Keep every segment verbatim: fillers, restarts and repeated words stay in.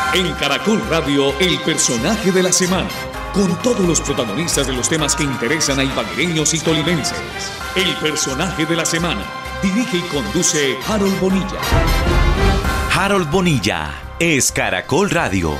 En Caracol Radio, el personaje de la semana, con todos los protagonistas de los temas que interesan a ibaguereños y tolimenses. El personaje de la semana, dirige y conduce Harold Bonilla. Harold Bonilla es Caracol Radio.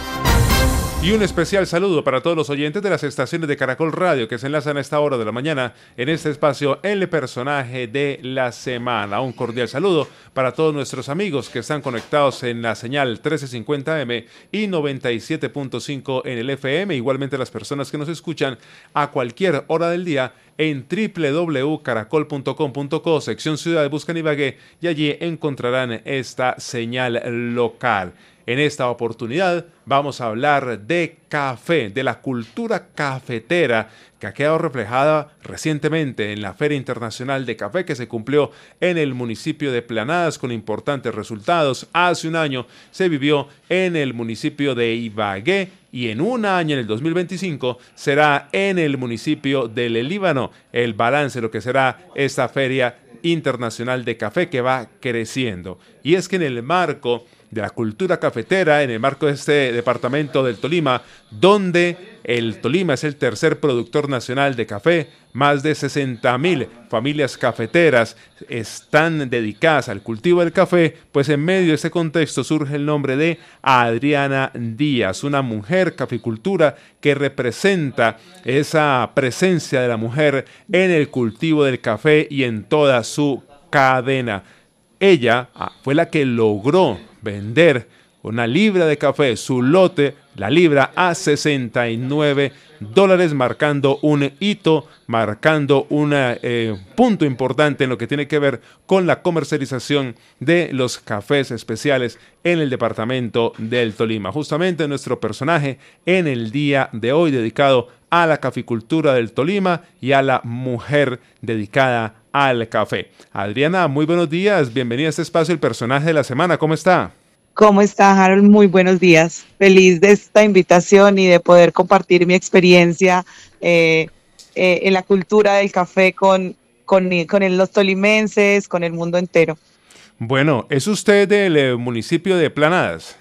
Y un especial saludo para todos los oyentes de las estaciones de Caracol Radio que se enlazan a esta hora de la mañana en este espacio, el personaje de la semana. Un cordial saludo para todos nuestros amigos que están conectados en la señal trece cincuenta eme y noventa y siete punto cinco en el efe eme. Igualmente las personas que nos escuchan a cualquier hora del día en doble u doble u doble u punto caracol punto com punto co, sección Ciudad, buscan Ibagué, y allí encontrarán esta señal local. En esta oportunidad vamos a hablar de café, de la cultura cafetera que ha quedado reflejada recientemente en la Feria Internacional de Café que se cumplió en el municipio de Planadas con importantes resultados. Hace un año se vivió en el municipio de Ibagué y en un año, en el dos mil veinticinco, será en el municipio del Líbano. El balance de lo que será esta Feria Internacional de Café que va creciendo. Y es que en el marco de la cultura cafetera, en el marco de este departamento del Tolima, donde el Tolima es el tercer productor nacional de café, más de sesenta mil familias cafeteras están dedicadas al cultivo del café, pues en medio de este contexto surge el nombre de Adriana Díaz, una mujer caficultura que representa esa presencia de la mujer en el cultivo del café y en toda su cadena. Ella fue la que logró vender una libra de café, su lote, la libra, a sesenta y nueve dólares, marcando un hito, marcando un eh, punto importante en lo que tiene que ver con la comercialización de los cafés especiales en el departamento del Tolima. Justamente nuestro personaje en el día de hoy dedicado a la caficultura del Tolima y a la mujer dedicada al café. Adriana, muy buenos días, bienvenida a este espacio, el personaje de la semana, ¿cómo está? ¿Cómo está, Harold? Muy buenos días. Feliz de esta invitación y de poder compartir mi experiencia eh, eh, en la cultura del café con, con, con los tolimenses, con el mundo entero. Bueno, ¿es usted del eh, municipio de Planadas?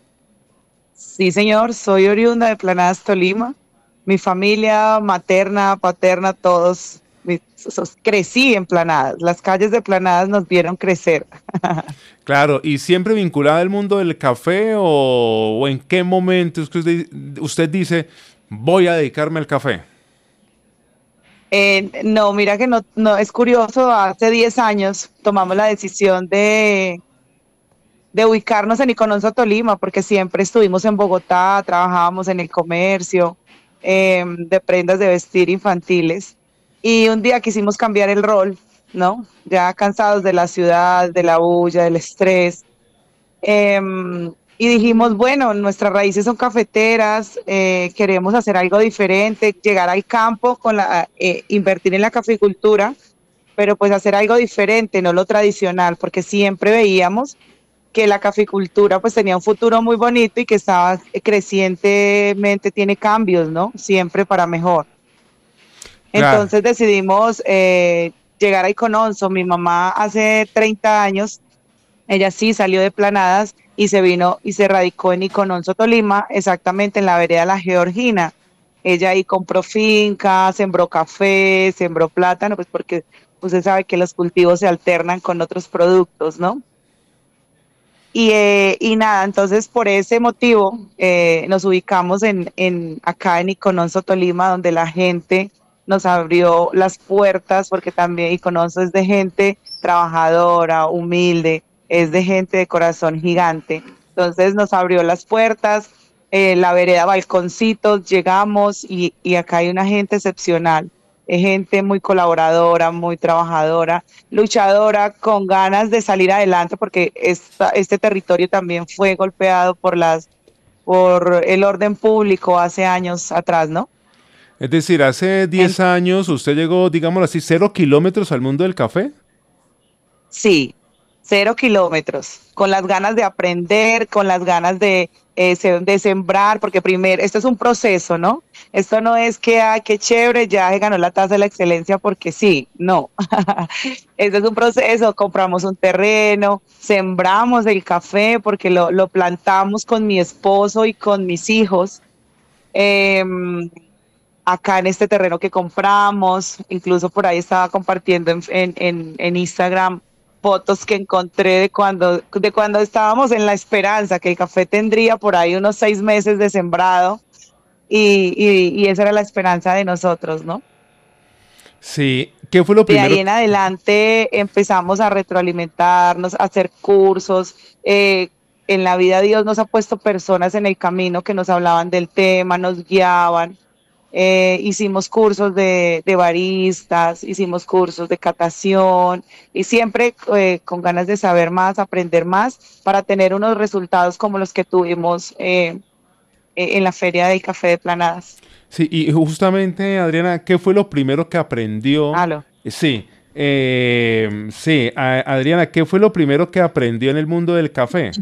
Sí, señor, soy oriunda de Planadas, Tolima. Mi familia materna, paterna, todos, mis, crecí en Planadas. Las calles de Planadas nos vieron crecer. Claro, ¿y siempre vinculada al mundo del café o, o en qué momento es que usted, usted dice, voy a dedicarme al café? Eh, no, mira que no, no, es curioso, hace diez años tomamos la decisión de, de ubicarnos en Icononso, Tolima, porque siempre estuvimos en Bogotá, trabajábamos en el comercio, eh, de prendas de vestir infantiles, y un día quisimos cambiar el rol, ¿no? Ya cansados de la ciudad, de la bulla, del estrés. Eh, y dijimos, bueno, nuestras raíces son cafeteras, eh, queremos hacer algo diferente, llegar al campo, con la, eh, invertir en la caficultura, pero pues hacer algo diferente, no lo tradicional, porque siempre veíamos que la caficultura pues tenía un futuro muy bonito y que estaba crecientemente, tiene cambios, ¿no? Siempre para mejor. Entonces claro. decidimos eh, llegar a Icononso. Mi mamá hace treinta años, ella sí salió de Planadas y se vino y se radicó en Icononso, Tolima, exactamente en la vereda La Georgina. Ella ahí compró finca, sembró café, sembró plátano, pues porque usted sabe que los cultivos se alternan con otros productos, ¿no? Y, eh, y nada, entonces por ese motivo eh, nos ubicamos en, en acá en Icononso, Tolima, donde la gente nos abrió las puertas, porque también Icononso es de gente trabajadora, humilde, es de gente de corazón gigante. Entonces nos abrió las puertas, eh, la vereda Balconcitos, llegamos y, y acá hay una gente excepcional, es gente muy colaboradora, muy trabajadora, luchadora, con ganas de salir adelante, porque esta, este territorio también fue golpeado por las por el orden público hace años atrás, ¿no? Es decir, hace diez años usted llegó, digámoslo así, cero kilómetros al mundo del café. Sí, Cero kilómetros, con las ganas de aprender, con las ganas de, eh, se- de sembrar, porque primero, esto es un proceso, ¿no? Esto no es que, ah, qué chévere, ya se ganó la taza de la excelencia porque sí, no. Esto es un proceso, compramos un terreno, sembramos el café porque lo, lo plantamos con mi esposo y con mis hijos. em, Acá en este terreno que compramos, incluso por ahí estaba compartiendo en, en, en, en Instagram fotos que encontré de cuando, de cuando estábamos en la esperanza que el café tendría por ahí unos seis meses de sembrado y, y, y esa era la esperanza de nosotros, ¿no? Sí, ¿qué fue lo De ahí primero? en adelante empezamos a retroalimentarnos, a hacer cursos. eh, en la vida Dios nos ha puesto personas en el camino que nos hablaban del tema, nos guiaban. Eh, hicimos cursos de, de baristas, hicimos cursos de catación y siempre eh, con ganas de saber más, aprender más para tener unos resultados como los que tuvimos eh, eh, en la Feria del Café de Planadas. Sí, y justamente, Adriana, ¿qué fue lo primero que aprendió? Aló. Eh, Sí, eh, sí, a- Adriana, ¿qué fue lo primero que aprendió en el mundo del café?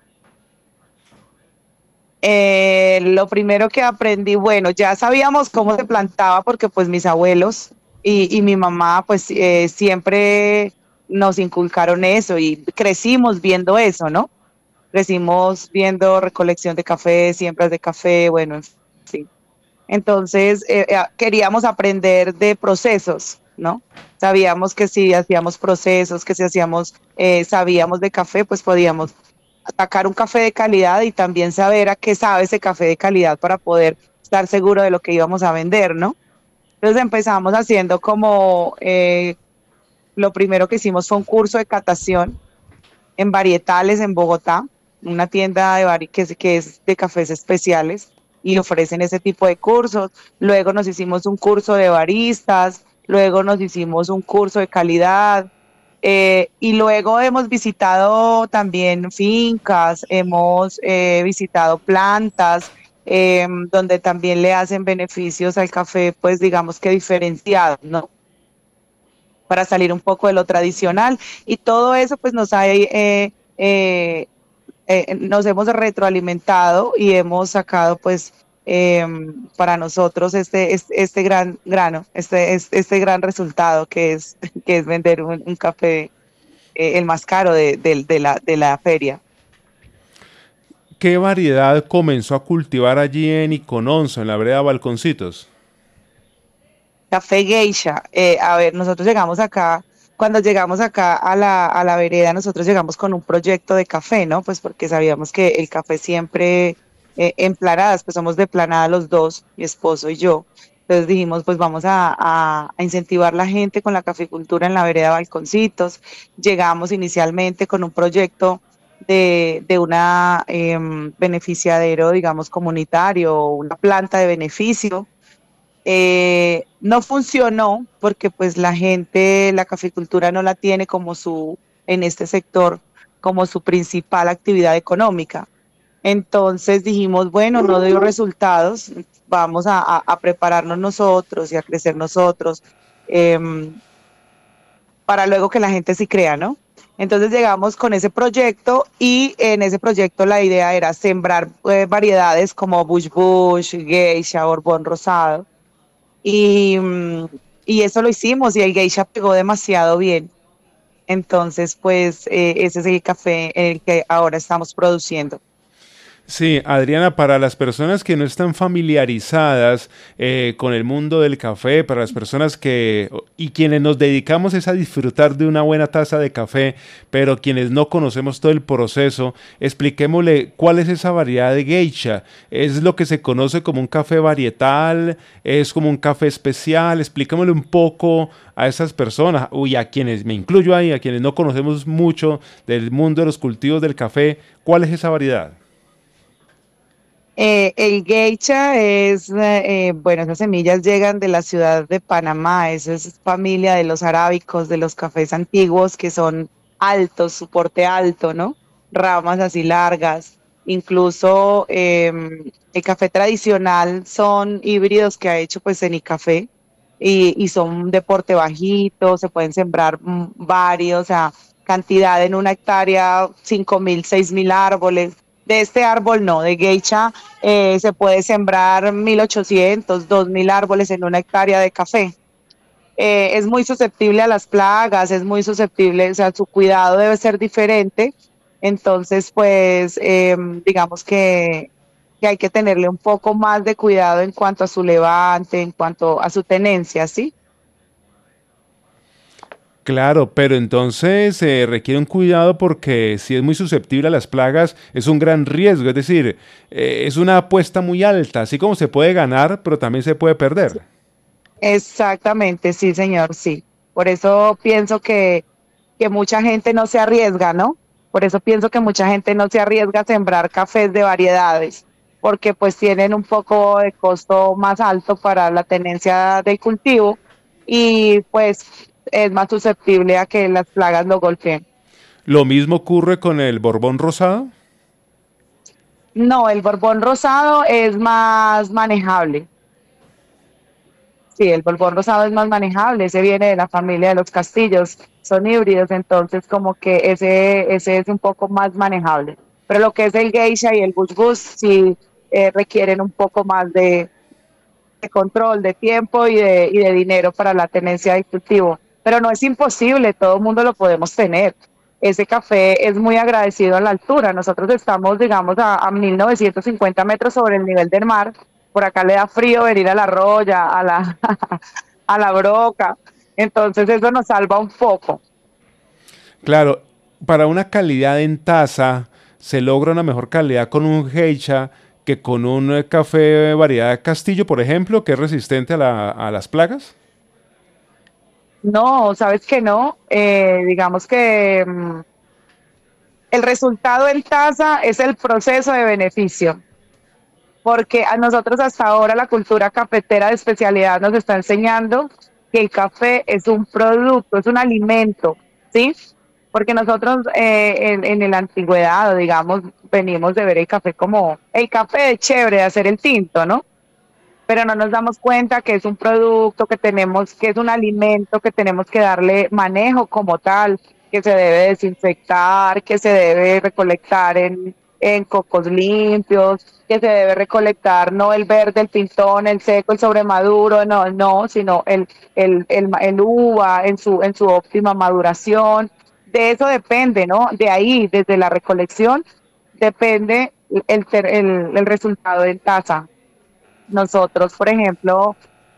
Eh, lo primero que aprendí, bueno, ya sabíamos cómo se plantaba porque pues mis abuelos y, y mi mamá pues eh, siempre nos inculcaron eso y crecimos viendo eso, ¿no? Crecimos viendo recolección de café, siembras de café, bueno, en fin. Entonces eh, eh, queríamos aprender de procesos, ¿no? Sabíamos que si hacíamos procesos, que si hacíamos, eh, sabíamos de café, pues podíamos atacar un café de calidad y también saber a qué sabe ese café de calidad para poder estar seguro de lo que íbamos a vender, ¿no? Entonces empezamos haciendo como, eh, lo primero que hicimos fue un curso de catación en Varietales en Bogotá, una tienda de vari que, es, que es de cafés especiales y ofrecen ese tipo de cursos. Luego nos hicimos un curso de baristas, luego nos hicimos un curso de calidad, eh, y luego hemos visitado también fincas, hemos eh, visitado plantas, eh, donde también le hacen beneficios al café, pues digamos que diferenciados, ¿no? Para salir un poco de lo tradicional. Y todo eso pues nos ha, eh, eh, eh, nos hemos retroalimentado y hemos sacado pues eh, para nosotros este, este, este gran grano, este, este, este gran resultado que es, que es vender un, un café eh, el más caro de, de, de, la, de la feria. ¿Qué variedad comenzó a cultivar allí en Icononso, en la vereda Balconcitos? Café Geisha, eh, a ver, nosotros llegamos acá, cuando llegamos acá a la, a la vereda, nosotros llegamos con un proyecto de café, ¿no? Pues porque sabíamos que el café siempre eh, en Planadas, pues somos de Planada los dos, mi esposo y yo. Entonces dijimos, pues vamos a, a, a incentivar la gente con la caficultura en la vereda Balconcitos. Llegamos inicialmente con un proyecto de, de una eh, beneficiadero, digamos, comunitario, una planta de beneficio. Eh, no funcionó porque pues la gente, la caficultura no la tiene como su, en este sector, como su principal actividad económica. Entonces dijimos, bueno, no dio resultados, vamos a, a, a prepararnos nosotros y a crecer nosotros, eh, para luego que la gente sí crea, ¿no? Entonces llegamos con ese proyecto y en ese proyecto la idea era sembrar eh, variedades como Bush Bush, Geisha, Borbón Rosado. Y, mm, y eso lo hicimos y el geisha pegó demasiado bien. Entonces, pues eh, ese es el café en el que ahora estamos produciendo. Sí, Adriana, para las personas que no están familiarizadas eh, con el mundo del café, para las personas que y quienes nos dedicamos es a disfrutar de una buena taza de café, pero quienes no conocemos todo el proceso, expliquémosle cuál es esa variedad de geisha. ¿Es lo que se conoce como un café varietal? ¿Es como un café especial? Expliquémosle un poco a esas personas, y a quienes me incluyo ahí, a quienes no conocemos mucho del mundo de los cultivos del café, ¿cuál es esa variedad? Eh, el geisha es, eh, eh, bueno, esas semillas llegan de la ciudad de Panamá, eso es familia de los arábicos, de los cafés antiguos que son altos, su porte alto, ¿no? Ramas así largas. Incluso eh, el café tradicional son híbridos que ha hecho pues Cenicafé y, y son de porte bajito, se pueden sembrar mm, varios, o sea, cantidad en una hectárea, cinco mil, seis mil árboles. De este árbol no, de geisha eh, se puede sembrar mil ochocientos, dos mil árboles en una hectárea de café. Eh, es muy susceptible a las plagas, es muy susceptible, o sea, su cuidado debe ser diferente. Entonces, pues, eh, digamos que, que hay que tenerle un poco más de cuidado en cuanto a su levante, en cuanto a su tenencia, ¿sí? Claro, pero entonces se requiere un cuidado porque si es muy susceptible a las plagas es un gran riesgo, es decir, eh, es una apuesta muy alta, así como se puede ganar, pero también se puede perder. Exactamente, sí, señor, sí. Por eso pienso que, que mucha gente no se arriesga, ¿no? Por eso pienso que mucha gente no se arriesga a sembrar cafés de variedades, porque pues tienen un poco de costo más alto para la tenencia del cultivo y pues es más susceptible a que las plagas lo golpeen. Lo mismo ocurre con el Borbón rosado. No, el Borbón rosado es más manejable. Sí, el Borbón rosado es más manejable, ese viene de la familia de los castillos, son híbridos, entonces como que ese, ese es un poco más manejable. Pero lo que es el geisha y el bush bush sí eh, requieren un poco más de, de control, de tiempo y de, y de dinero para la tenencia de cultivo. Pero no es imposible, todo el mundo lo podemos tener. Ese café es muy agradecido a la altura. Nosotros estamos, digamos, a, a mil novecientos cincuenta metros sobre el nivel del mar. Por acá le da frío venir a la Roya, a la, a la Broca. Entonces eso nos salva un poco. Claro, para una calidad en taza se logra una mejor calidad con un geisha que con un eh, café variedad Castillo, por ejemplo, que es resistente a, la- a las plagas. No, sabes que no. Eh, digamos que mm, el resultado en taza es el proceso de beneficio. Porque a nosotros hasta ahora la cultura cafetera de especialidad nos está enseñando que el café es un producto, es un alimento, ¿sí? Porque nosotros eh, en, en la antigüedad, digamos, venimos de ver el café como el café es chévere de hacer el tinto, ¿no? Pero no nos damos cuenta que es un producto que tenemos, que es un alimento que tenemos que darle manejo como tal, que se debe desinfectar, que se debe recolectar en, en cocos limpios, que se debe recolectar no el verde, el pintón, el seco, el sobremaduro, no, no, sino el, el, el, el uva en su, en su óptima maduración. De eso depende, ¿no? De ahí, desde la recolección, depende el, el, el, el resultado en taza. Nosotros, por ejemplo,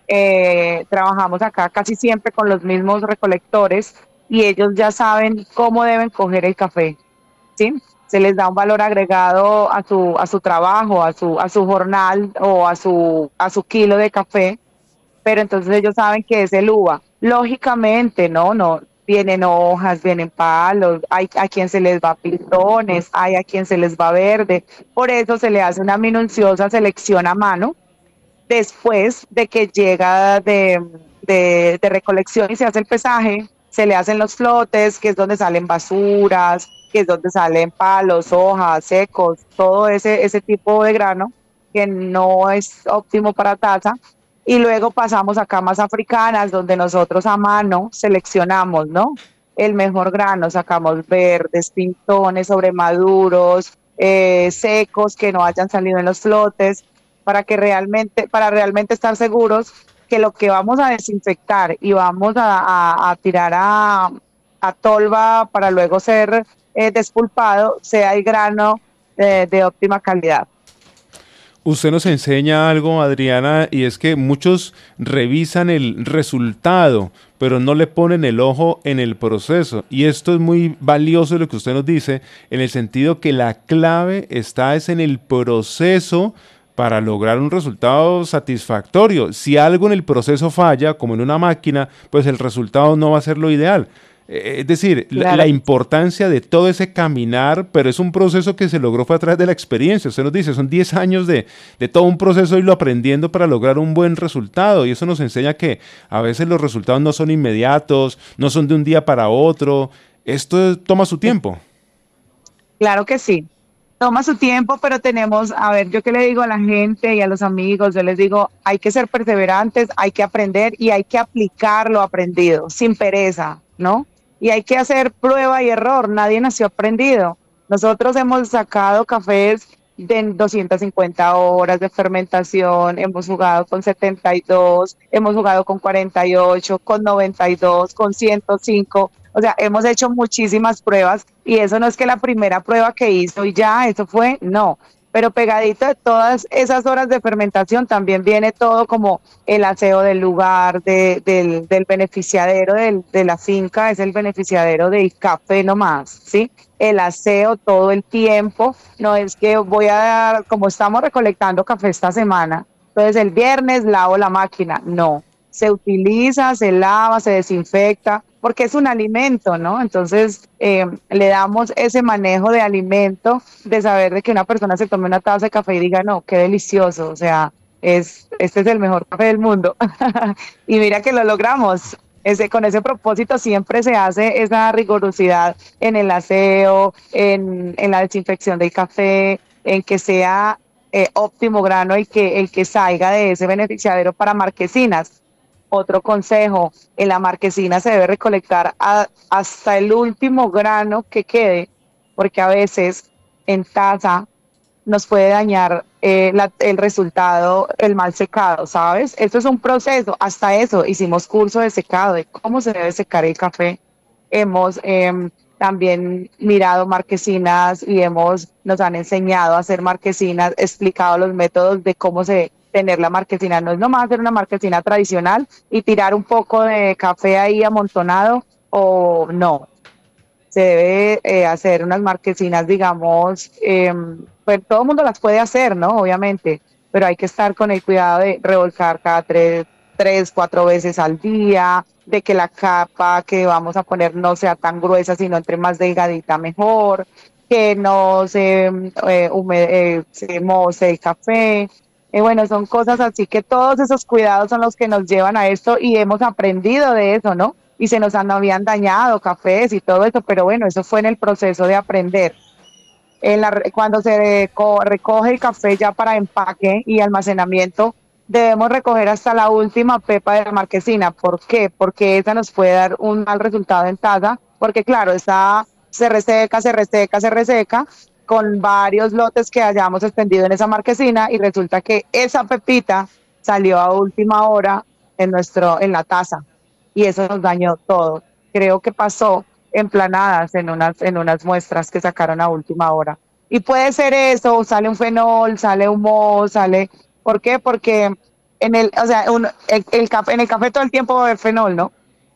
eh, trabajamos acá casi siempre con los mismos recolectores y ellos ya saben cómo deben coger el café, ¿sí? Se les da un valor agregado a su, a su trabajo, a su, a su jornal o a su, a su kilo de café, pero entonces ellos saben que es el uva. Lógicamente, no, no, vienen hojas, vienen palos, hay a quien se les va pintones, hay a quien se les va verde, por eso se le hace una minuciosa selección a mano después de que llega de, de, de recolección y se hace el pesaje, se le hacen los flotes, que es donde salen basuras, que es donde salen palos, hojas, secos, todo ese, ese tipo de grano que no es óptimo para taza. Y luego pasamos a camas africanas, donde nosotros a mano seleccionamos, ¿no? El mejor grano, sacamos verdes, pintones, sobremaduros, eh, secos que no hayan salido en los flotes para que realmente, para realmente estar seguros que lo que vamos a desinfectar y vamos a, a, a tirar a, a tolva para luego ser eh, despulpado sea el grano eh, de óptima calidad. Usted nos enseña algo, Adriana, y es que muchos revisan el resultado, pero no le ponen el ojo en el proceso. Y esto es muy valioso lo que usted nos dice, en el sentido que la clave está es en el proceso para lograr un resultado satisfactorio. Si algo en el proceso falla, como en una máquina, pues el resultado no va a ser lo ideal. Eh, Es decir, la, Claro. la importancia de todo ese caminar, pero es un proceso que se logró fue a través de la experiencia. Usted nos dice, son diez años de, de todo un proceso y lo aprendiendo para lograr un buen resultado. Y eso nos enseña que a veces los resultados no son inmediatos, no son de un día para otro. Esto toma su tiempo. Claro que sí. Toma su tiempo, pero tenemos, a ver, yo qué le digo a la gente y a los amigos, yo les digo, hay que ser perseverantes, hay que aprender y hay que aplicar lo aprendido, sin pereza, ¿no? y hay que hacer prueba y error, nadie nació aprendido. Nosotros hemos sacado cafés de doscientas cincuenta horas de fermentación, hemos jugado con setenta y dos, hemos jugado con cuarenta y ocho, con noventa y dos, con ciento cinco, o sea, hemos hecho muchísimas pruebas y eso no es que la primera prueba que hizo y ya, eso fue, no. Pero pegadito de todas esas horas de fermentación también viene todo como el aseo del lugar, de, del, del beneficiadero del, de la finca, es el beneficiadero del café nomás, ¿sí? El aseo todo el tiempo, no es que voy a dar, como estamos recolectando café esta semana, entonces el viernes lavo la máquina, no, se utiliza, se lava, se desinfecta, porque es un alimento, ¿no? Entonces eh, le damos ese manejo de alimento, de saber de que una persona se tome una taza de café y diga, no, qué delicioso, o sea, es, este es el mejor café del mundo. Y mira que lo logramos. Ese, con ese propósito siempre se hace esa rigurosidad en el aseo, en, en la desinfección del café, en que sea eh, óptimo grano el que, el que salga de ese beneficiadero para marquesinas. Otro consejo, en la marquesina se debe recolectar a, hasta el último grano que quede, porque a veces en taza nos puede dañar eh, la, el resultado, el mal secado, ¿sabes? Esto es un proceso, hasta eso hicimos curso de secado, de cómo se debe secar el café. Hemos eh, también mirado marquesinas y hemos, nos han enseñado a hacer marquesinas, explicado los métodos de cómo se tener la marquesina. No es nomás hacer una marquesina tradicional y tirar un poco de café ahí amontonado, o no. Se debe eh, hacer unas marquesinas, digamos, eh, pues todo el mundo las puede hacer, ¿no? Obviamente, pero hay que estar con el cuidado de revolcar cada tres, tres, cuatro veces al día, de que la capa que vamos a poner no sea tan gruesa, sino entre más delgadita mejor, que no se, eh, hume- eh, se moce el café. Eh, bueno, son cosas así que todos esos cuidados son los que nos llevan a esto y hemos aprendido de eso, ¿no? Y se nos han, habían dañado cafés y todo eso, pero bueno, eso fue en el proceso de aprender. En la, cuando se reco- recoge el café ya para empaque y almacenamiento, debemos recoger hasta la última pepa de la marquesina. ¿Por qué? Porque esa nos puede dar un mal resultado en taza, porque claro, está, se reseca, se reseca, se reseca, con varios lotes que hayamos extendido en esa marquesina y resulta que esa pepita salió a última hora en, nuestro, en la taza y eso nos dañó todo. Creo que pasó emplanadas en unas, en unas muestras que sacaron a última hora. Y puede ser eso, sale un fenol, sale humo, sale... ¿Por qué? Porque en el, o sea, un, el, el café, en el café todo el tiempo va a haber fenol, ¿no?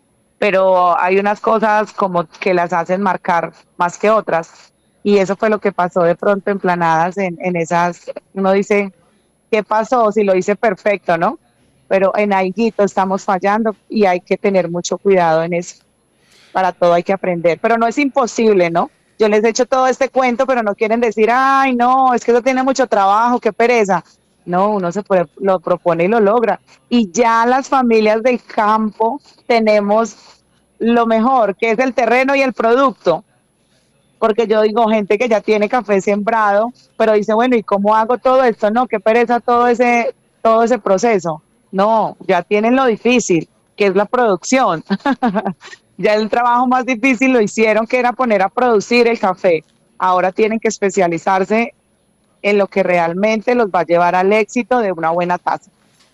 Pero hay unas cosas como que las hacen marcar más que otras. Y eso fue lo que pasó de pronto emplanadas en, en esas... Uno dice, ¿qué pasó? Si lo hice perfecto, ¿no? Pero en alguito estamos fallando y hay que tener mucho cuidado en eso. Para todo hay que aprender, pero no es imposible, ¿no? Yo les he hecho todo este cuento, pero no quieren decir, ay, no, es que eso tiene mucho trabajo, qué pereza. No, uno se puede, lo propone y lo logra. Y ya las familias del campo tenemos lo mejor, que es el terreno y el producto. Porque yo digo, gente que ya tiene café sembrado, pero dice, bueno, ¿y cómo hago todo esto? No, qué pereza todo ese, todo ese proceso. No, ya tienen lo difícil, que es la producción. Ya el trabajo más difícil lo hicieron, que era poner a producir el café. Ahora tienen que especializarse en lo que realmente los va a llevar al éxito de una buena taza.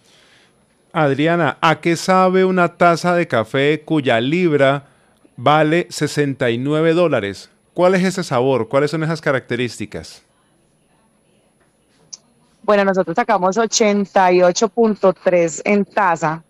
Adriana, ¿a qué sabe una taza de café cuya libra vale sesenta y nueve dólares? ¿Cuál es ese sabor? ¿Cuáles son esas características? Bueno, nosotros sacamos ochenta y ocho punto tres en taza.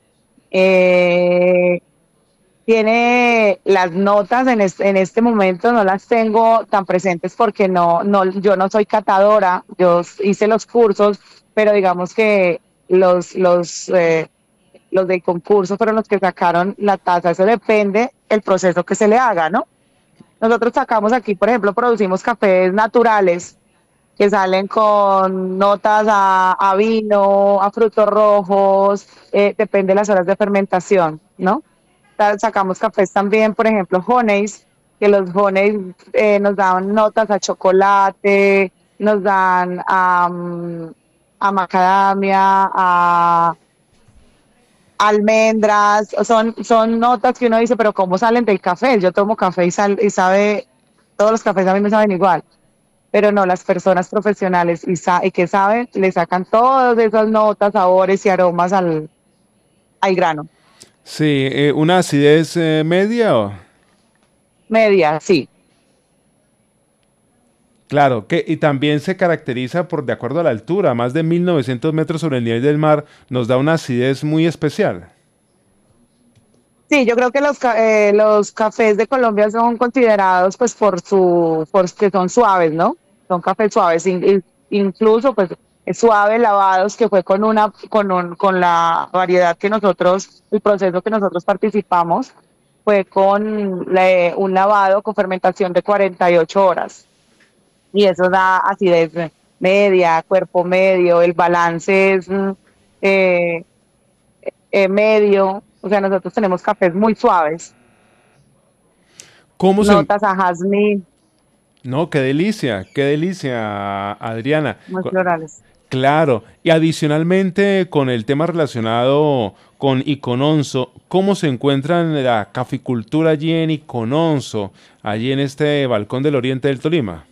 Eh, tiene las notas en este, en este momento, no las tengo tan presentes porque no, no, yo no soy catadora, yo hice los cursos, pero digamos que los, los, eh, los del concurso fueron los que sacaron la taza. Eso depende el proceso que se le haga, ¿no? Nosotros sacamos aquí, por ejemplo, producimos cafés naturales que salen con notas a, a vino, a frutos rojos, eh, depende de las horas de fermentación, ¿no? Sacamos cafés también, por ejemplo, honeys, que los honeys eh, nos dan notas a chocolate, nos dan um, a macadamia, a, almendras, son, son notas que uno dice, pero ¿cómo salen del café? Yo tomo café y, sal, y sabe, todos los cafés a mí me saben igual, pero no, las personas profesionales y, sa y que saben, le sacan todas esas notas, sabores y aromas al, al grano. Sí, eh, ¿una acidez eh, media o...? Media, sí. Claro, que, y también se caracteriza por, de acuerdo a la altura, más de mil novecientos metros sobre el nivel del mar, nos da una acidez muy especial. Sí, yo creo que los, ca- eh, los cafés de Colombia son considerados pues por su, por que son suaves, ¿no? Son cafés suaves, in- in- incluso pues es suave lavados que fue con una, con un, con la variedad que nosotros, el proceso que nosotros participamos, fue con la- un lavado con fermentación de cuarenta y ocho horas. Y eso da acidez media, cuerpo medio, el balance es mm, eh, eh, medio, o sea, nosotros tenemos cafés muy suaves, ¿Cómo se...? notas a jazmín, No, qué delicia, qué delicia, Adriana. muy Co- florales. Claro, y adicionalmente con el tema relacionado con Icononso, ¿cómo se encuentra la caficultura allí en Icononso, allí en este balcón del oriente del Tolima?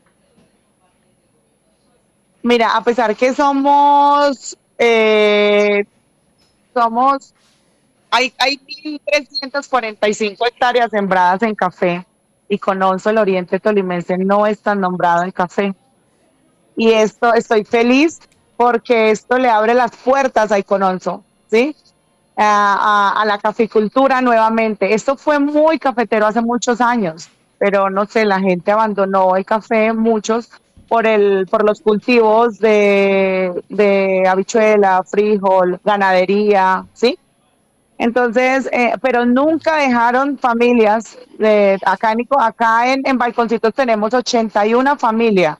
Mira, a pesar que somos, eh, somos, hay, hay mil trescientas cuarenta y cinco hectáreas sembradas en café y Cononso, el oriente tolimense, no está nombrado en café. Y esto, estoy feliz porque esto le abre las puertas a Icononso, ¿sí? A, a, a la caficultura nuevamente. Esto fue muy cafetero hace muchos años, pero no sé, la gente abandonó el café, muchos, por, el, por los cultivos de, de habichuela, frijol, ganadería, ¿sí? Entonces, eh, pero nunca dejaron familias. De, acá en, Ico- acá en, en Balconcitos tenemos ochenta y una familias.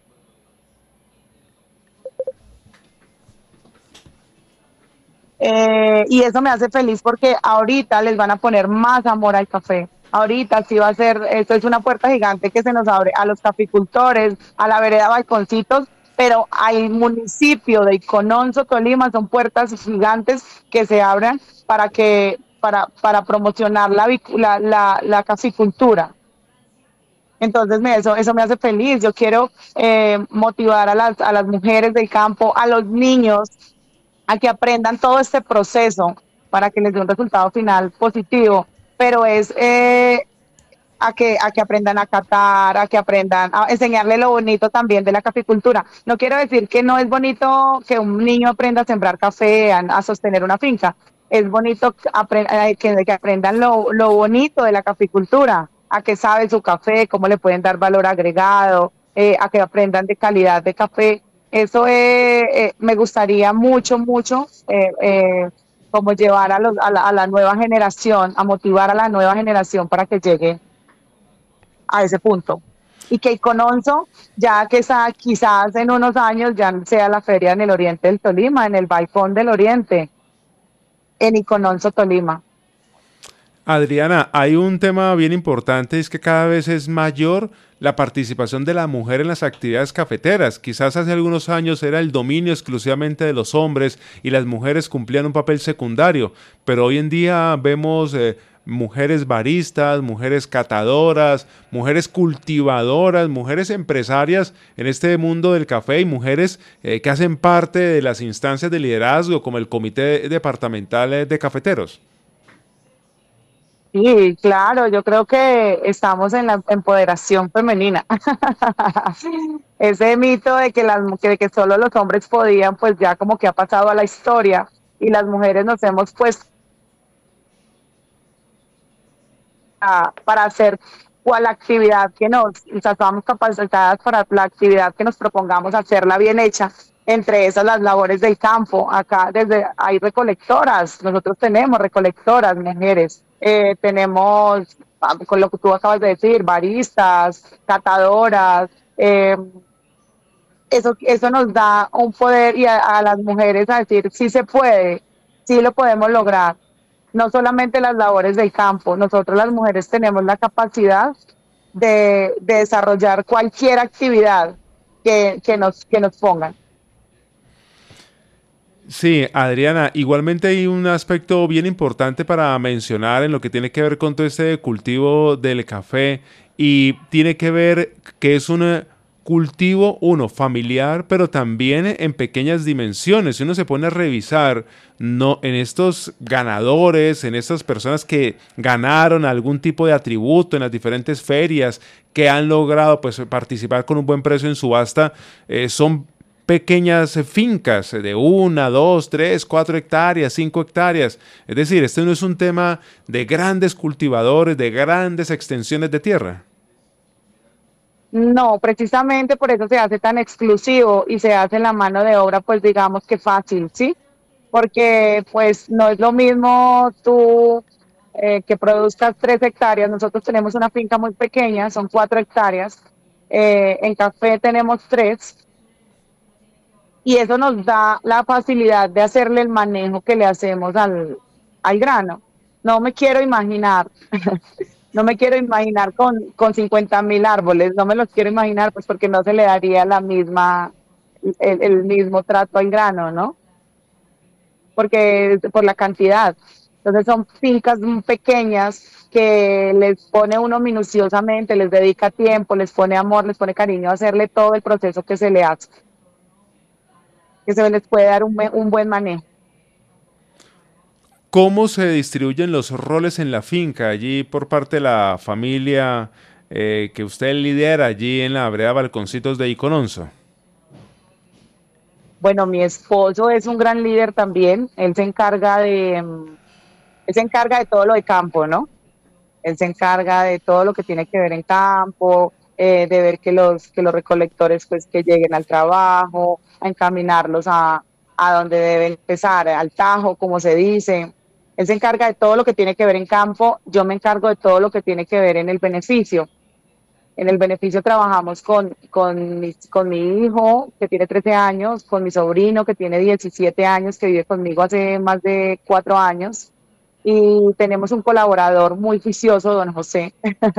Eh, y eso me hace feliz porque ahorita les van a poner más amor al café. Ahorita sí va a ser, esto es una puerta gigante que se nos abre a los caficultores, a la vereda Balconcitos, pero al municipio de Icononso, Tolima, son puertas gigantes que se abren para que, para, para promocionar la, vicu- la, la, la caficultura. Entonces me, eso, eso me hace feliz. Yo quiero eh, motivar a las, a las mujeres del campo, a los niños, a que aprendan todo este proceso para que les dé un resultado final positivo, pero es eh, a, que, a que aprendan a catar, a que aprendan a enseñarle lo bonito también de la caficultura. No quiero decir que no es bonito que un niño aprenda a sembrar café, a, a sostener una finca. Es bonito apre eh, que, que aprendan lo, lo bonito de la caficultura, a que sabe su café, cómo le pueden dar valor agregado, eh, a que aprendan de calidad de café. Eso eh, eh, me gustaría mucho, mucho, eh, eh, como llevar a, los, a, la, a la nueva generación, a motivar a la nueva generación para que llegue a ese punto. Y que Icononso, ya que está, quizás en unos años ya sea la feria en el oriente del Tolima, en el balcón del oriente, en Icononso, Tolima. Adriana, hay un tema bien importante, es que cada vez es mayor la participación de la mujer en las actividades cafeteras. Quizás hace algunos años era el dominio exclusivamente de los hombres y las mujeres cumplían un papel secundario, pero hoy en día vemos eh, mujeres baristas, mujeres catadoras, mujeres cultivadoras, mujeres empresarias en este mundo del café y mujeres eh, que hacen parte de las instancias de liderazgo como el Comité Departamental eh, de Cafeteros. Sí, claro, yo creo que estamos en la empoderación femenina. Ese mito de que, las, de que solo los hombres podían, pues ya como que ha pasado a la historia y las mujeres nos hemos puesto a, para hacer cual actividad que nos, o sea, estamos capacitadas para la actividad que nos propongamos hacerla bien hecha. Entre esas las labores del campo, acá desde hay recolectoras, nosotros tenemos recolectoras, mujeres, eh, tenemos, ah, con lo que tú acabas de decir, baristas, catadoras, eh, eso, eso nos da un poder y a, a las mujeres a decir, sí se puede, sí lo podemos lograr. No solamente las labores del campo, nosotros las mujeres tenemos la capacidad de, de desarrollar cualquier actividad que, que, nos, que nos pongan. Sí, Adriana, igualmente hay un aspecto bien importante para mencionar en lo que tiene que ver con todo este cultivo del café y tiene que ver que es un eh, cultivo, uno, familiar, pero también en pequeñas dimensiones. Si uno se pone a revisar no, en estos ganadores, en estas personas que ganaron algún tipo de atributo en las diferentes ferias, que han logrado pues, participar con un buen precio en subasta, eh, son pequeñas fincas de una, dos, tres, cuatro hectáreas, cinco hectáreas. Es decir, este no es un tema de grandes cultivadores, de grandes extensiones de tierra. No, precisamente por eso se hace tan exclusivo y se hace la mano de obra, pues digamos que fácil, ¿sí? Porque pues no es lo mismo tú eh, que produzcas tres hectáreas. Nosotros tenemos una finca muy pequeña, son cuatro hectáreas. Eh, en café tenemos tres y eso nos da la facilidad de hacerle el manejo que le hacemos al, al grano. No me quiero imaginar, no me quiero imaginar con, con cincuenta mil árboles, no me los quiero imaginar, pues porque no se le daría la misma, el, el mismo trato al grano, ¿no? Porque por la cantidad. Entonces son fincas pequeñas que les pone uno minuciosamente, les dedica tiempo, les pone amor, les pone cariño a hacerle todo el proceso que se le hace, que se les puede dar un, un buen manejo. ¿Cómo se distribuyen los roles en la finca allí por parte de la familia eh, que usted lidera allí en la vereda Balconcitos de Icononso? Bueno, mi esposo es un gran líder también, él se encarga de, él se encarga de todo lo de campo, ¿no? Él se encarga de todo lo que tiene que ver en campo, eh, de ver que los, que los recolectores pues que lleguen al trabajo, a encaminarlos a, a donde deben empezar, al tajo, como se dice. Él se encarga de todo lo que tiene que ver en campo, yo me encargo de todo lo que tiene que ver en el beneficio. En el beneficio trabajamos con, con, mi, con mi hijo, que tiene trece años, con mi sobrino, que tiene diecisiete años, que vive conmigo hace más de cuatro años. Y tenemos un colaborador muy juicioso, don José.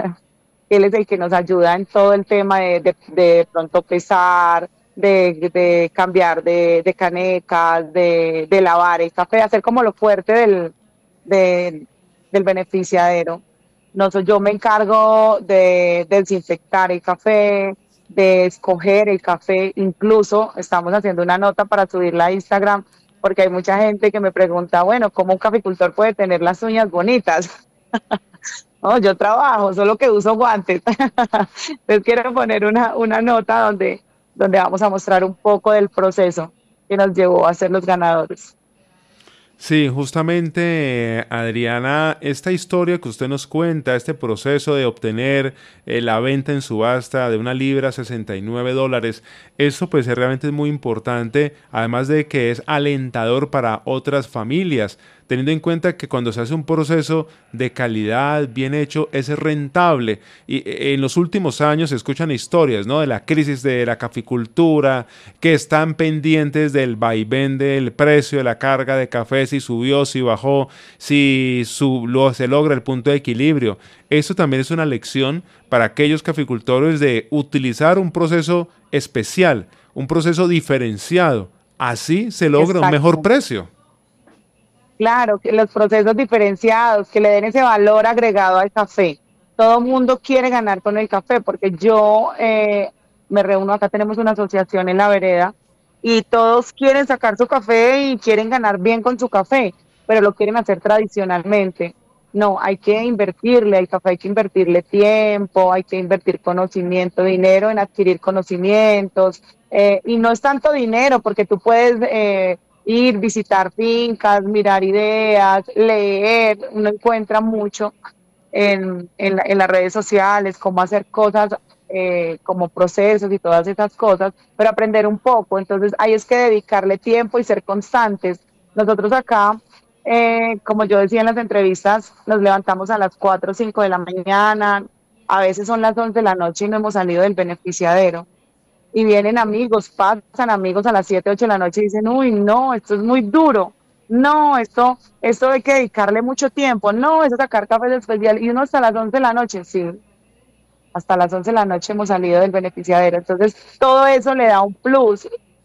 Él es el que nos ayuda en todo el tema de de, de pronto pesar, de, de cambiar de, de canecas, de, de lavar el café, hacer como lo fuerte del, del, del beneficiadero. No, so, yo me encargo de, de desinfectar el café, de escoger el café, incluso estamos haciendo una nota para subirla a Instagram, porque hay mucha gente que me pregunta, bueno, ¿cómo un caficultor puede tener las uñas bonitas? No, yo trabajo, solo que uso guantes. Entonces quiero poner una, una nota donde, donde vamos a mostrar un poco del proceso que nos llevó a ser los ganadores. Sí, justamente, Adriana, esta historia que usted nos cuenta, este proceso de obtener eh, la venta en subasta de una libra a sesenta y nueve dólares, esto pues realmente es muy importante, además de que es alentador para otras familias, teniendo en cuenta que cuando se hace un proceso de calidad, bien hecho, es rentable. Y en los últimos años se escuchan historias, ¿no?, de la crisis de la caficultura, que están pendientes del vaivén del precio de la carga de café, si subió, si bajó, si su, lo, se logra el punto de equilibrio. Eso también es una lección para aquellos caficultores de utilizar un proceso especial, un proceso diferenciado. Así se logra Exacto. un mejor precio. Claro, que los procesos diferenciados, que le den ese valor agregado al café. Todo el mundo quiere ganar con el café, porque yo eh, me reúno, acá tenemos una asociación en la vereda, y todos quieren sacar su café y quieren ganar bien con su café, pero lo quieren hacer tradicionalmente. No, hay que invertirle al café, hay que invertirle tiempo, hay que invertir conocimiento, dinero en adquirir conocimientos, eh, y no es tanto dinero, porque tú puedes... Eh, ir, visitar fincas, mirar ideas, leer, uno encuentra mucho en, en, la, en las redes sociales, cómo hacer cosas eh, como procesos y todas esas cosas, pero aprender un poco. Entonces ahí es que dedicarle tiempo y ser constantes. Nosotros acá, eh, como yo decía en las entrevistas, nos levantamos a las cuatro o cinco de la mañana, a veces son las once de la noche y no hemos salido del beneficiadero. Y vienen amigos, pasan amigos a las siete, ocho de la noche y dicen, uy, no, esto es muy duro, no, esto, esto hay que dedicarle mucho tiempo, no, eso sacar café especial, y uno hasta las once de la noche, sí, hasta las once de la noche hemos salido del beneficiadero. Entonces todo eso le da un plus,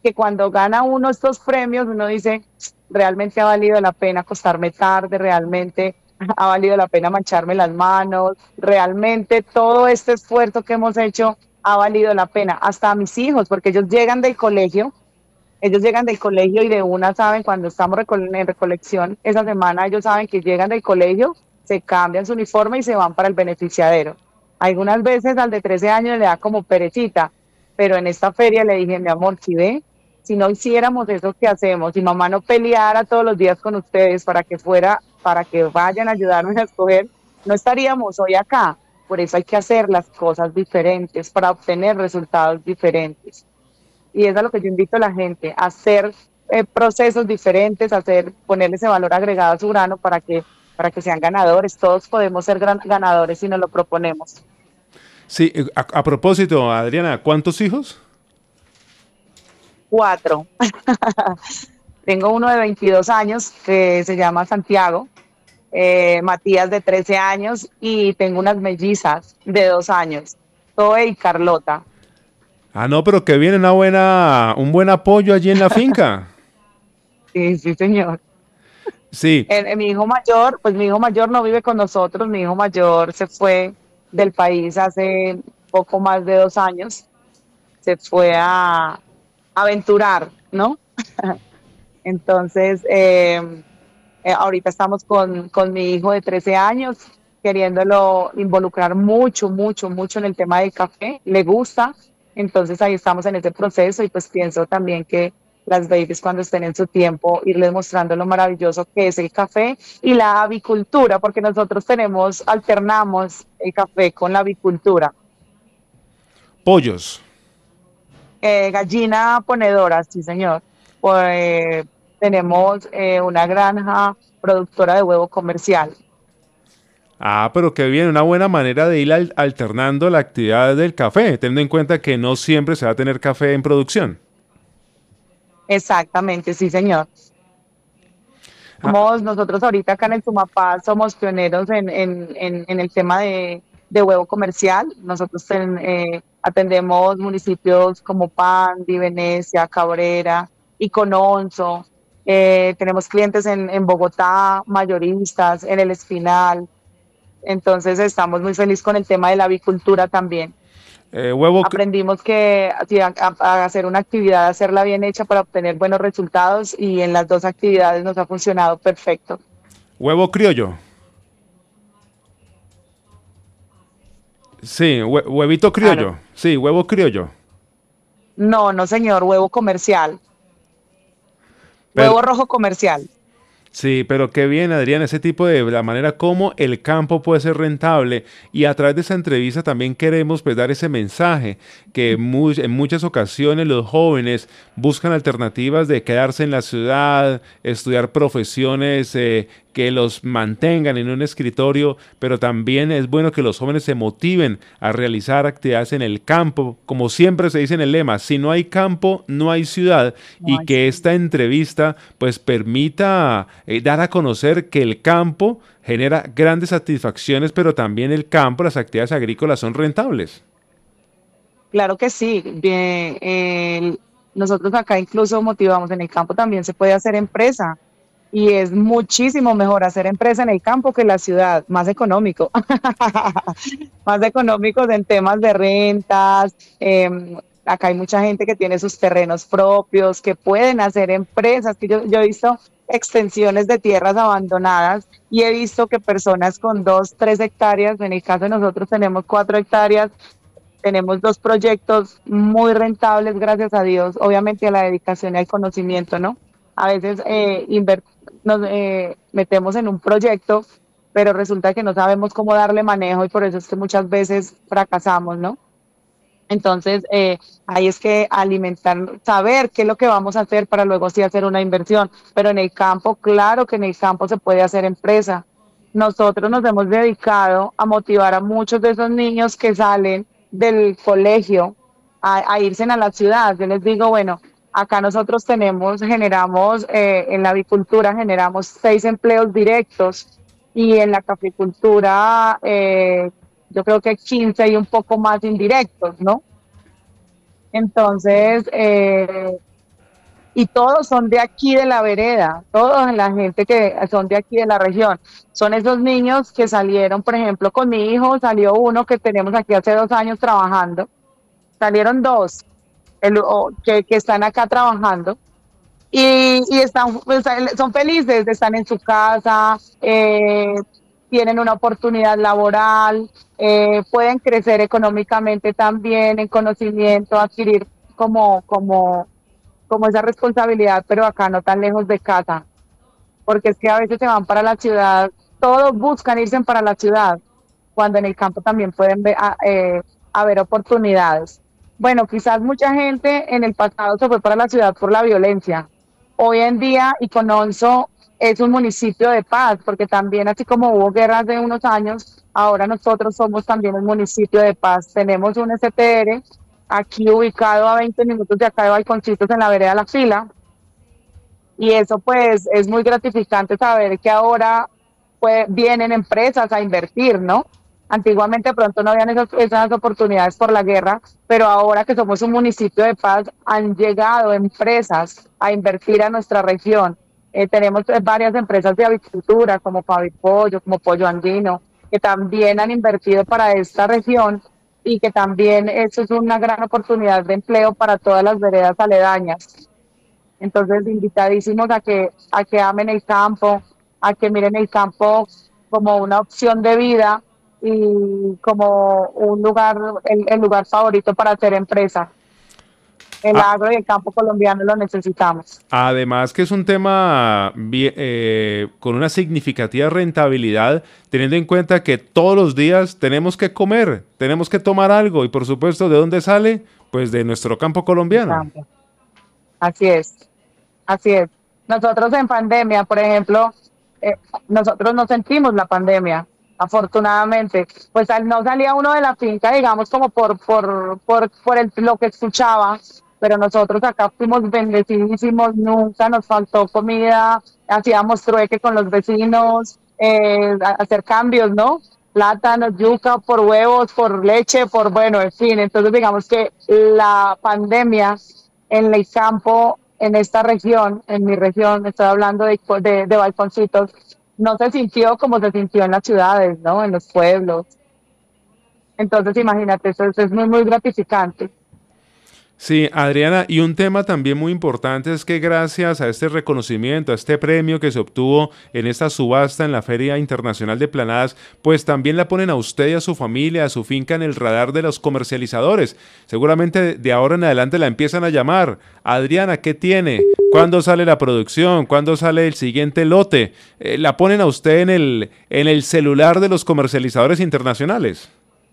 que cuando gana uno estos premios, uno dice, realmente ha valido la pena acostarme tarde, realmente ha valido la pena mancharme las manos, realmente todo este esfuerzo que hemos hecho ha valido la pena, hasta a mis hijos, porque ellos llegan del colegio, ellos llegan del colegio y de una saben, cuando estamos recole en recolección, esa semana ellos saben que llegan del colegio, se cambian su uniforme y se van para el beneficiadero. Algunas veces al de trece años le da como perecita, pero en esta feria le dije, mi amor, si ve, si no hiciéramos eso que hacemos, si mamá no peleara todos los días con ustedes para que fuera, para que vayan a ayudarme a escoger, no estaríamos hoy acá. Por eso hay que hacer las cosas diferentes para obtener resultados diferentes. Y eso es a lo que yo invito a la gente, a hacer eh, procesos diferentes, a hacer, ponerle ese valor agregado a su grano para que, para que sean ganadores. Todos podemos ser gran, ganadores si nos lo proponemos. Sí, a, a propósito, Adriana, ¿cuántos hijos? Cuatro. Tengo uno de veintidós años que se llama Santiago, eh, Matías de trece años y tengo unas mellizas de dos años, Zoe y Carlota. Ah, no, pero que viene una buena, un buen apoyo allí en la finca. Sí, sí, señor. Sí. El, el, mi hijo mayor, pues mi hijo mayor no vive con nosotros, mi hijo mayor se fue del país hace poco más de dos años, se fue a aventurar, ¿no? Entonces, eh, eh, ahorita estamos con, con mi hijo de trece años, queriéndolo involucrar mucho, mucho, mucho en el tema del café, le gusta, entonces ahí estamos en ese proceso y pues pienso también que las babies cuando estén en su tiempo, irles mostrando lo maravilloso que es el café y la avicultura, porque nosotros tenemos, alternamos el café con la avicultura. Pollos. Eh, gallina ponedora, sí señor. Pues, tenemos eh, una granja productora de huevo comercial. Ah, pero qué bien, una buena manera de ir al alternando la actividad del café, teniendo en cuenta que no siempre se va a tener café en producción. Exactamente, sí señor. Somos, nosotros ahorita acá en el Sumapaz somos pioneros en, en, en, en el tema de, de huevo comercial. Nosotros ten, eh, atendemos municipios como Pandi, Venecia, Cabrera y Cononzo. Eh, tenemos clientes en, en Bogotá, mayoristas, en El Espinal. Entonces estamos muy felices con el tema de la avicultura también. Eh, huevo... Aprendimos que a, a, a hacer una actividad, hacerla bien hecha para obtener buenos resultados y en las dos actividades nos ha funcionado perfecto. Huevo criollo. Sí, hue huevito criollo. Claro. Sí, huevo criollo. No, no señor, huevo comercial. Pero... Huevo rojo comercial. Sí, pero qué bien, Adrián, ese tipo de la manera como el campo puede ser rentable y a través de esa entrevista también queremos pues dar ese mensaje que muy, en muchas ocasiones los jóvenes buscan alternativas de quedarse en la ciudad, estudiar profesiones eh, que los mantengan en un escritorio, pero también es bueno que los jóvenes se motiven a realizar actividades en el campo, como siempre se dice en el lema, si no hay campo, no hay ciudad, no y hay que ciudad. Esta entrevista pues permita eh, dar a conocer que el campo genera grandes satisfacciones, pero también el campo, las actividades agrícolas son rentables. Claro que sí, bien, eh, nosotros acá incluso motivamos en el campo también se puede hacer empresa. Y es muchísimo mejor hacer empresa en el campo que en la ciudad, más económico, más económicos en temas de rentas. Eh, acá hay mucha gente que tiene sus terrenos propios, que pueden hacer empresas, que yo, yo he visto extensiones de tierras abandonadas y he visto que personas con dos, tres hectáreas, en el caso de nosotros tenemos cuatro hectáreas, tenemos dos proyectos muy rentables, gracias a Dios, obviamente a la dedicación y al conocimiento, ¿no? A veces eh, nos eh, metemos en un proyecto, pero resulta que no sabemos cómo darle manejo y por eso es que muchas veces fracasamos, ¿no? Entonces, eh, ahí es que alimentar, saber qué es lo que vamos a hacer para luego sí hacer una inversión. Pero en el campo, claro que en el campo se puede hacer empresa. Nosotros nos hemos dedicado a motivar a muchos de esos niños que salen del colegio a, a irse a la ciudad. Yo les digo, bueno, acá nosotros tenemos, generamos, eh, en la avicultura generamos seis empleos directos y en la caficultura eh, yo creo que quince y un poco más indirectos, ¿no? Entonces, eh, y todos son de aquí de la vereda, toda la gente que son de aquí de la región. Son esos niños que salieron, por ejemplo, con mi hijo, salió uno que tenemos aquí hace dos años trabajando, salieron dos el, o, que, que están acá trabajando y, y están, pues, son felices, están en su casa, eh, tienen una oportunidad laboral, eh, pueden crecer económicamente también, en conocimiento, adquirir como, como, como esa responsabilidad, pero acá no tan lejos de casa, porque es que a veces se van para la ciudad, todos buscan irse para la ciudad, cuando en el campo también pueden ver, a, eh, haber oportunidades. Bueno, quizás mucha gente en el pasado se fue para la ciudad por la violencia. Hoy en día, Icononso es un municipio de paz, porque también así como hubo guerra hace unos años, ahora nosotros somos también un municipio de paz. Tenemos un S T R aquí ubicado a veinte minutos de acá de Balconcitos en la vereda La Fila, y eso pues es muy gratificante saber que ahora pues, vienen empresas a invertir, ¿no? Antiguamente pronto no habían esas, esas oportunidades por la guerra, pero ahora que somos un municipio de paz, han llegado empresas a invertir a nuestra región. Eh, tenemos varias empresas de avicultura, como Pavipollo, como Pollo Andino, que también han invertido para esta región y que también eso es una gran oportunidad de empleo para todas las veredas aledañas. Entonces, invitadísimos a que, a que amen el campo, a que miren el campo como una opción de vida y como un lugar, el, el lugar favorito para hacer empresa. El ah, agro y el campo colombiano lo necesitamos. Además que es un tema bien, eh, con una significativa rentabilidad, teniendo en cuenta que todos los días tenemos que comer, tenemos que tomar algo y por supuesto, ¿de dónde sale? Pues de nuestro campo colombiano. Campo. Así es, así es. Nosotros en pandemia, por ejemplo, eh, nosotros no sentimos la pandemia. Afortunadamente, pues no salía uno de la finca, digamos, como por por por, por el, lo que escuchaba, pero nosotros acá fuimos bendecidísimos, nunca nos faltó comida, hacíamos trueque con los vecinos, eh, hacer cambios, ¿no? Plátanos, yuca, por huevos, por leche, por bueno, en fin. Entonces, digamos que la pandemia en el campo, en esta región, en mi región, estoy hablando de, de, de Balconcitos, no se sintió como se sintió en las ciudades, ¿no? En los pueblos. Entonces, imagínate, eso, eso es muy, muy gratificante. Sí, Adriana, y un tema también muy importante es que gracias a este reconocimiento, a este premio que se obtuvo en esta subasta en la Feria Internacional de Planadas, pues también la ponen a usted y a su familia, a su finca en el radar de los comercializadores. Seguramente de ahora en adelante la empiezan a llamar. Adriana, ¿qué tiene? ¿Cuándo sale la producción? ¿Cuándo sale el siguiente lote? Eh, la ponen a usted en el, en el celular de los comercializadores internacionales.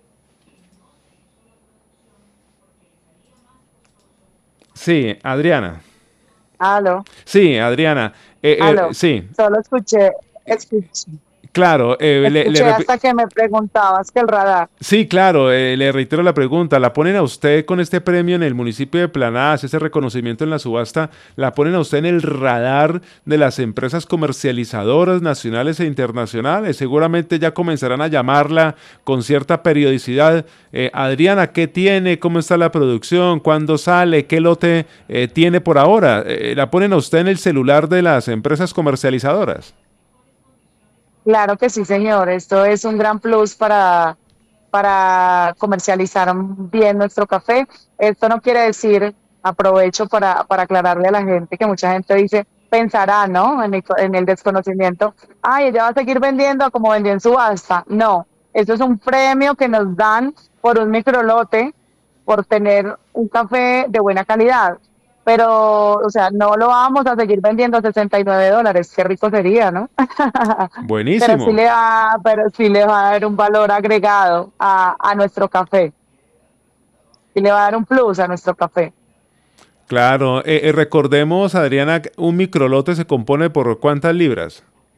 Sí, Adriana. Aló. Sí, Adriana. Eh, Aló. Eh, sí. Solo escuché, escuché. Claro. Eh, escuché le, le hasta que me preguntabas que el radar. Sí, claro. Eh, le reitero la pregunta. ¿La ponen a usted con este premio en el municipio de Planadas, ese reconocimiento en la subasta? ¿La ponen a usted en el radar de las empresas comercializadoras nacionales e internacionales? Seguramente ya comenzarán a llamarla con cierta periodicidad. Eh, Adriana, ¿qué tiene? ¿Cómo está la producción? ¿Cuándo sale? ¿Qué lote eh, tiene por ahora? Eh, ¿La ponen a usted en el celular de las empresas comercializadoras? Claro que sí, señor. Esto es un gran plus para, para comercializar bien nuestro café. Esto no quiere decir, aprovecho para, para aclararle a la gente, que mucha gente dice, pensará, ¿no? En el, en el desconocimiento, ay, ella va a seguir vendiendo como vendió en subasta. No, esto es un premio que nos dan por un microlote, por tener un café de buena calidad. Pero, o sea, no lo vamos a seguir vendiendo a sesenta y nueve dólares. Qué rico sería, ¿no? Buenísimo. Pero sí le va, pero sí le va a dar un valor agregado a, a nuestro café. Sí le va a dar un plus a nuestro café. Claro. Eh, eh, recordemos, Adriana, un microlote se compone por ¿cuántas libras?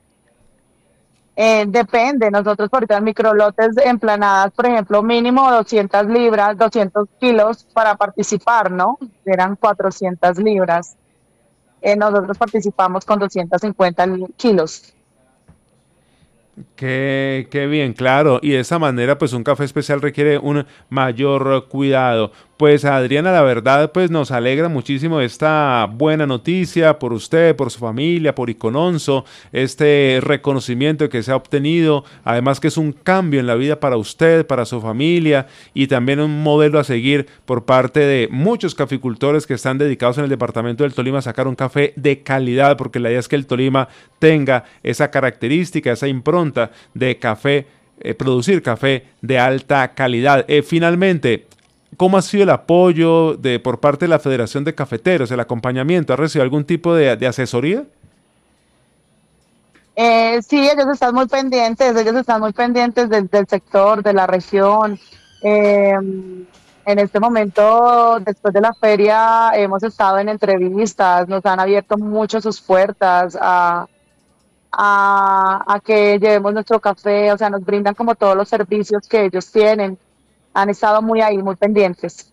Eh, depende, nosotros ahorita en microlotes en Planadas, por ejemplo, mínimo doscientas libras, doscientos kilos para participar, ¿no? Eran cuatrocientas libras. Eh, nosotros participamos con doscientos cincuenta kilos. Qué, qué bien, claro. Y de esa manera, pues un café especial requiere un mayor cuidado. Pues Adriana, la verdad, pues nos alegra muchísimo esta buena noticia por usted, por su familia, por Icononso, este reconocimiento que se ha obtenido, además que es un cambio en la vida para usted, para su familia y también un modelo a seguir por parte de muchos caficultores que están dedicados en el departamento del Tolima a sacar un café de calidad, porque la idea es que el Tolima tenga esa característica, esa impronta de café, eh, producir café de alta calidad. Eh, finalmente, ¿cómo ha sido el apoyo de, por parte de la Federación de Cafeteros, el acompañamiento? ¿Ha recibido algún tipo de, de asesoría? Eh, sí, ellos están muy pendientes, ellos están muy pendientes del, del sector, de la región. Eh, en este momento, después de la feria, hemos estado en entrevistas, nos han abierto mucho sus puertas a, a, a que llevemos nuestro café, o sea, nos brindan como todos los servicios que ellos tienen. Han estado muy ahí, muy pendientes.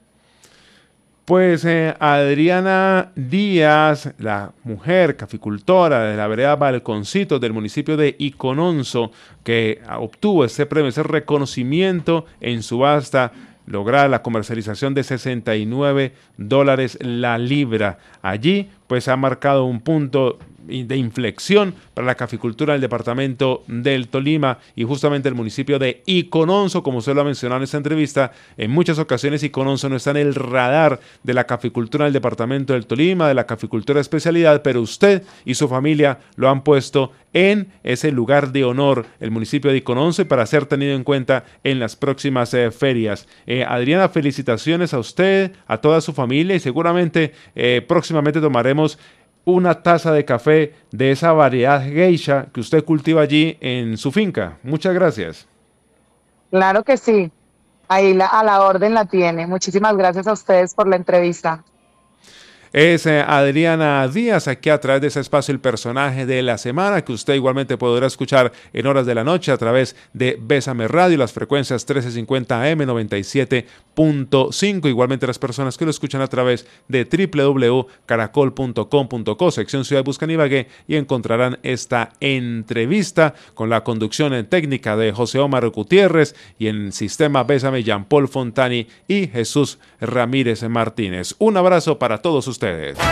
Pues eh, Adriana Díaz, la mujer caficultora de la vereda Balconcitos del municipio de Icononso, que obtuvo este premio, ese reconocimiento en subasta, lograr la comercialización de sesenta y nueve dólares la libra. Allí pues ha marcado un punto de inflexión para la caficultura del departamento del Tolima y justamente el municipio de Icononso, como usted lo ha mencionado en esta entrevista. En muchas ocasiones Icononso no está en el radar de la caficultura del departamento del Tolima, de la caficultura de especialidad, pero usted y su familia lo han puesto en ese lugar de honor, el municipio de Icononso, para ser tenido en cuenta en las próximas eh, ferias. Eh, Adriana, felicitaciones a usted, a toda su familia y seguramente eh, próximamente tomaremos una taza de café de esa variedad geisha que usted cultiva allí en su finca. Muchas gracias. Claro que sí, ahí la, a la orden la tiene. Muchísimas gracias a ustedes por la entrevista. Es eh, Adriana Díaz, aquí a través de ese espacio el personaje de la semana, que usted igualmente podrá escuchar en horas de la noche a través de Bésame Radio, las frecuencias trece cincuenta A M, noventa y siete punto cinco, igualmente las personas que lo escuchan a través de doble u doble u doble u punto caracol punto com punto co, sección Ciudad Buscan Ibagué, y encontrarán esta entrevista con la conducción en técnica de José Omar Gutiérrez y en sistema Bésame Jean Paul Fontani y Jesús Ramírez Martínez. Un abrazo para todos ustedes.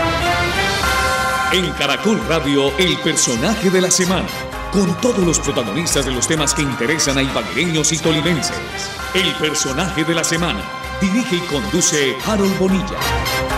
En Caracol Radio, el personaje de la semana, con todos los protagonistas de los temas que interesan a ibaguereños y tolimenses. El personaje de la semana, dirige y conduce Harold Bonilla.